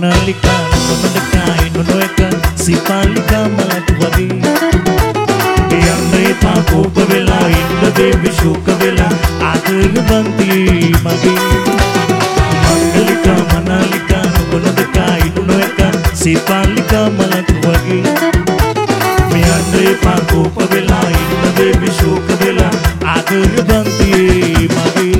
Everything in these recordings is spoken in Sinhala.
මනාලිකා නොනදකයි නොනොයක සිපාලිකා මලක් වගේ යන්නේ පාපෝප වෙලා ඉන්න දෙවි ශෝක වෙලා ආදර බන්ති මගේ මංගලිකා මනාලිකා නොනදකයි නොනොයක සිපාලිකා මලක් වගේ යන්නේ පාපෝප වෙලා ඉන්න දෙවි ශෝක වෙලා ආදර බන්ති මගේ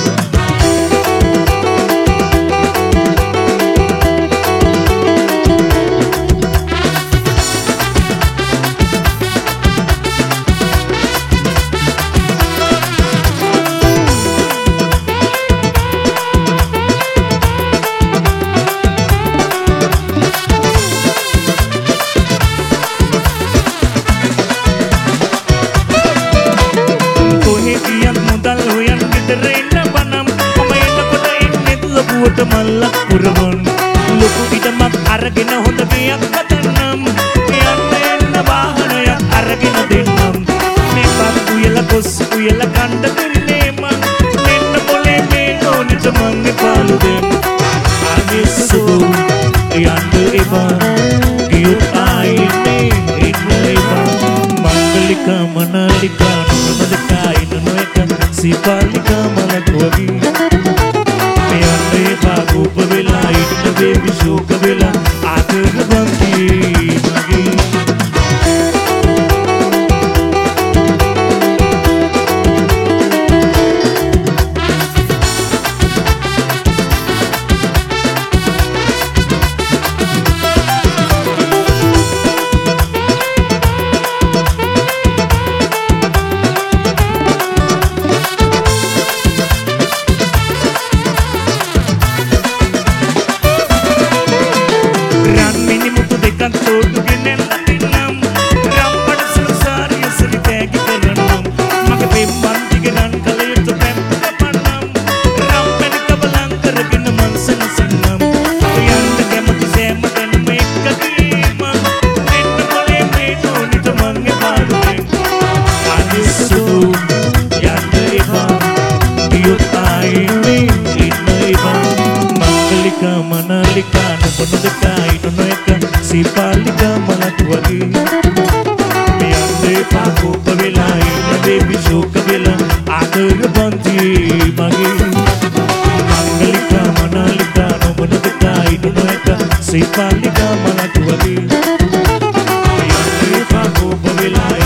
මල්ලක් පුරවන් ලොකු ඉඩමක් අරගෙන හොඳ ගයක් හදන්නම් යන්න එන්න වාහනයක් අරගෙන දෙන්නම් මේ බත් උයලා ගොස් උයලා කණ්ඩ දෙන්නේ මං මෙන්න මොලේ මේ ඕනිට මං පාලු දෙන්න අනිස්සු යන්න එපා ගියොත් ආයිනේ ඉන්න එපා මංගලිකා මනාලිකා නොනදකයි නොනොයක සිපාලිකා මලක් වගේ පාපෝප වෙලා ඉන්න දෙවි ශෝක වෙලා ආදර බන්ති මගේ මනාලිකා නොනදකයි නොනොයක සිපාලිකා මලක් වගේ යන්නේ පාපෝප වෙලා ඉන්න දෙවි ශෝක වෙලා ආදර බන්ති මගේ මංගලිකා මනාලිකා නොනදකයි නොනොයක සිපාලිකා මලක් වගේ යන්නේ පාපෝප වෙලා